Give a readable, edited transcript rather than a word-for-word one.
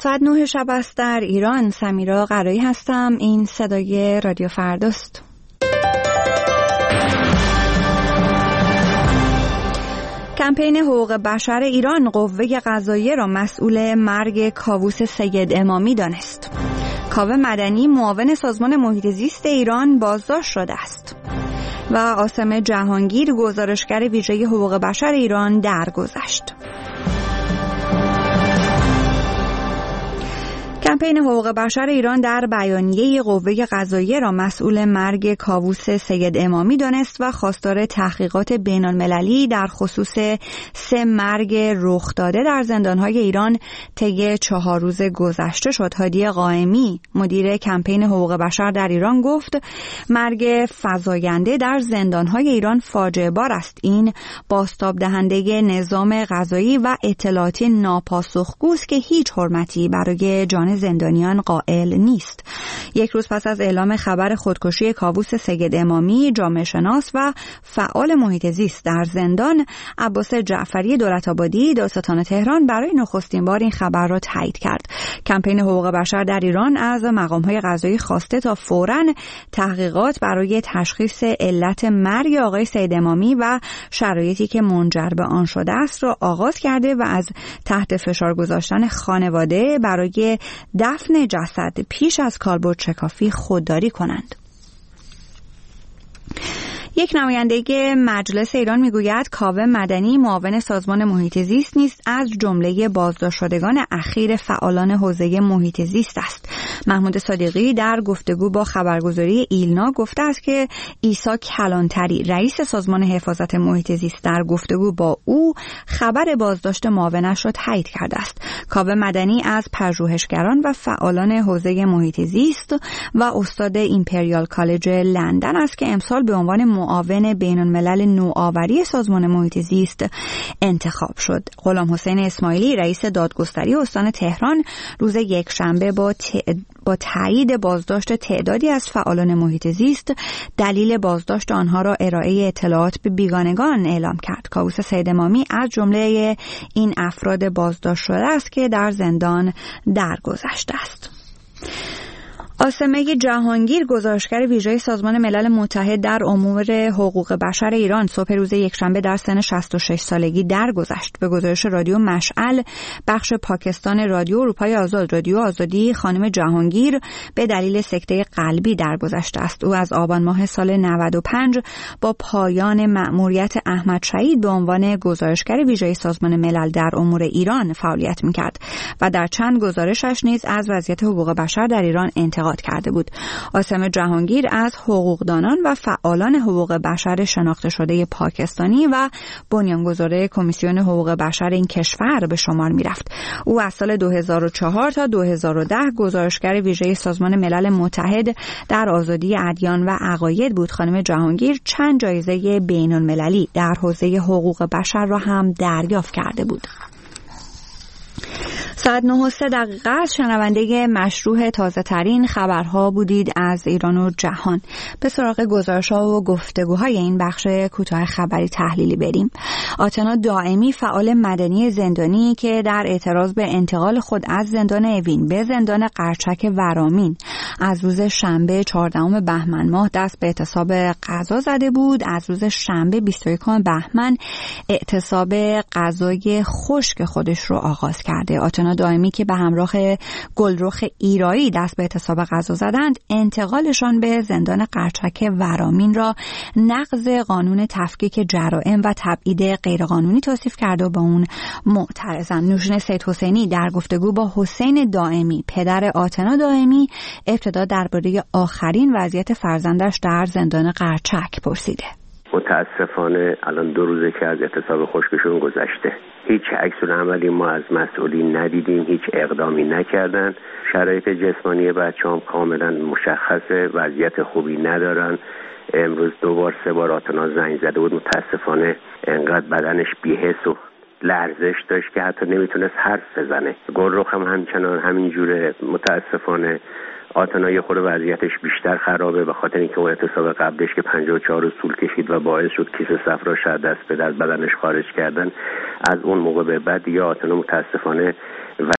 ساعت 9 شب است در ایران. سمیرا قرایی هستم. این صدای رادیو فرداست. کمپین حقوق بشر ایران قوه قضاییه را مسئول مرگ کاووس سید امامی دانست. کاوه مدنی معاون سازمان محیط زیست ایران بازداشت شده است و عاصم جهانگیر گزارشگر ویژه حقوق بشر ایران درگذشت. کمپین حقوق بشر ایران در بیانیه قوه قضاییه را مسئول مرگ کاووس سید امامی دانست و خواستار تحقیقات بین‌المللی در خصوص 3 مرگ رخ داده در زندان‌های ایران طی 4 روز گذشته شد. هادی قائمی مدیر کمپین حقوق بشر در ایران گفت مرگ فزاینده در زندان‌های ایران فاجعه بار است. این بازتاب دهنده نظام قضایی و اطلاعاتی ناپاسخگوست که هیچ حرمتی برای جان زندانیان قائل نیست. 1 روز پس از اعلام خبر خودکشی کاووس سید امامی، جامعه شناس و فعال محیط زیست در زندان، عباس جعفری دولت‌آبادی دادستان تهران برای نخستین بار این خبر را تایید کرد. کمپین حقوق بشر در ایران از مقام‌های قضایی خواسته تا فوراً تحقیقات برای تشخیص علت مرگ آقای سید امامی و شرایطی که منجر به آن شده است را آغاز کرده و از تحت فشار گذاشتن خانواده برای دفن جسد پیش از کالبد شکافی خودداری کنند. یک نماینده مجلس ایران میگوید کاوه مدنی معاون سازمان محیط زیست نیست، از جمله بازداشت شدگان اخیر فعالان حوزه محیط زیست است. محمود صادقی در گفتگو با خبرگزاری ایلنا گفته است که عیسی کلانتری رئیس سازمان حفاظت محیط زیست در گفتگو با او خبر بازداشت معاونش را تایید کرده است. کاوه مدنی از پژوهشگران و فعالان حوزه محیط زیست و استاد ایمپریال کالج لندن است که امسال به عنوان معاون بین‌الملل نوآوری سازمان محیط زیست انتخاب شد. غلام حسین اسماعیلی رئیس دادگستری استان تهران روز یکشنبه با تایید بازداشت تعدادی از فعالان محیط زیست دلیل بازداشت آنها را ارائه اطلاعات به بیگانگان اعلام کرد. کاووس سید امامی از جمله این افراد بازداشت شده است که در زندان درگذشته است. عاصمه جهانگیر گزارشگر ویژه سازمان ملل متحد در امور حقوق بشر ایران صبح روز یکشنبه در سن 66 سالگی درگذشت. به گزارش رادیو مشعل بخش پاکستان رادیو اروپای آزاد رادیو آزادی، خانم جهانگیر به دلیل سکته قلبی درگذشته است. او از آبان ماه سال 95 با پایان مأموریت احمد شهید به عنوان گزارشگر ویژه سازمان ملل در امور ایران فعالیت می‌کرد و در چند گزارشش نیز از وضعیت حقوق بشر در ایران انتقاد کرده بود. عاصم جهانگیر از حقوقدانان و فعالان حقوق بشر شناخته شده پاکستانی و بنیانگذار کمیسیون حقوق بشر این کشور به شمار می‌رفت. او از سال 2004 تا 2010 گزارشگر ویژه سازمان ملل متحد در آزادی ادیان و عقاید بود. خانم جهانگیر چند جایزه بین‌المللی در حوزه حقوق بشر را هم دریافت کرده بود. ساعت 9:03 شنونده مشروع تازه ترین خبرها بودید از ایران و جهان. به سراغ گزارش‌ها و گفتگوهای این بخش کوتاه خبری تحلیلی بریم. آتنا دائمی فعال مدنی زندانی که در اعتراض به انتقال خود از زندان اوین به زندان قرچک ورامین از روز شنبه 14 بهمن ماه دست به اعتصاب غذا زده بود، از روز شنبه 21 بهمن اعتصاب غذای خشک خودش رو آغاز کرده. آتنا دائمی که به همراه گلرخ ایرایی دست به اعتصاب غذا زدند، انتقالشان به زندان قرچک ورامین را نقض قانون تفکیک جرائم و تبعید غیرقانونی توصیف کرده و به اون معترضند. نوشین سید حسینی در گفتگو با حسین دائمی پدر آتنا دائمی ابتدا درباره آخرین وضعیت فرزندش در زندان قرچک پرسیده. متاسفانه الان 2 روزه که از اعتصاب خشکشون گذشته. هیچ عکس‌العملی ما از مسئولین ندیدیم، هیچ اقدامی نکردن. شرایط جسمانی بچه‌هام کاملا مشخصه، وضعیت خوبی ندارن. امروز 2-3 بار آتنا زنگ زده بود، متاسفانه انقدر بدنش بی‌حس و لرزش داشت که حتی نمیتونست حرف بزنه. گلرخ هم همچنان همینجوره. متاسفانه آتنا یه خورده وضعیتش بیشتر خرابه به خاطر اینکه اون اعتصاب قبلش که 54 روز طول کشید و باعث شد کیس صفراش از دست به دست بدنش خارج کردن، از اون موقع به بعد دیگه آتنا متاسفانه